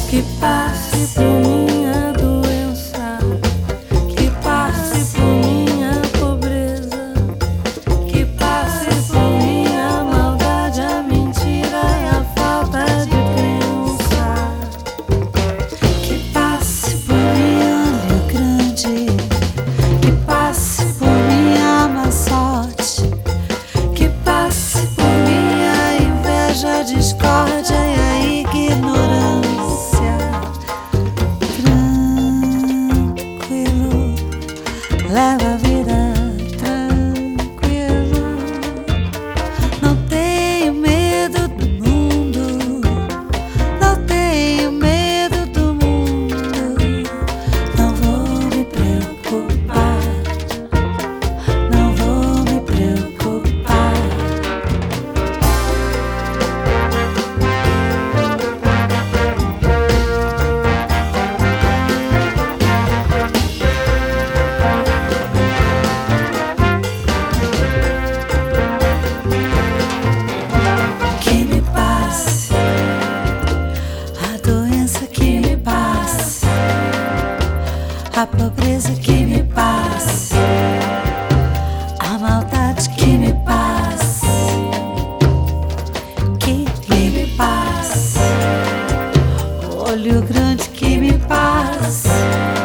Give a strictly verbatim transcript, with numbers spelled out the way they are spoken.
que passe por minha doença, que passe por minha pobreza, que passe por minha maldade, a mentira e a falta de crença, que passe por minha olho grande, que passe por minha má sorte, que passe por minha inveja, discórdia e a ignorância. Tranquilo, leva a vida tranquilo. Não tenho medo do mundo, não tenho medo do mundo. Não vou me preocupar, não vou me preocupar. Que me passe a doença, que me passe a pobreza, que me passe a maldade, que me passe, que me passe o olho grande, que me passe.